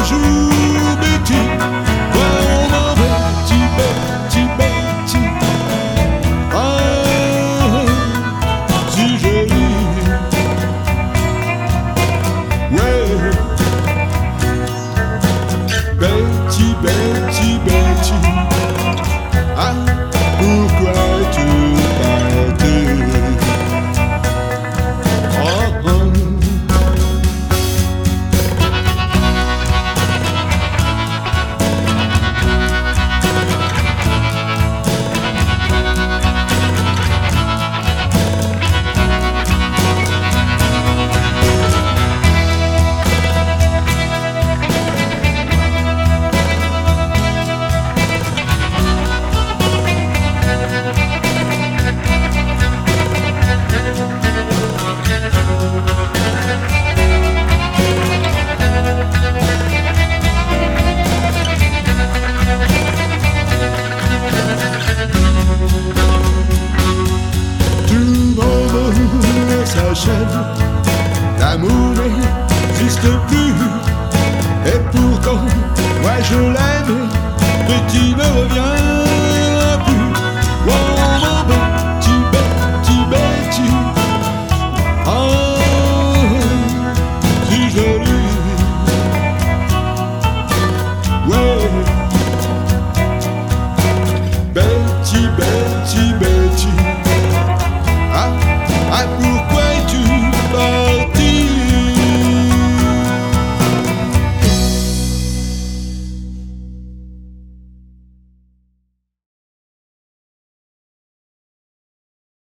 un jour, Betty, toi on m'en Betty, Betty, Betty. Ah, si jolie, ouais. Betty, Betty, Betty. Ah, pourquoi tu partais? Oh, oh. L'amour n'existe plus, et pourtant, moi je l'aime.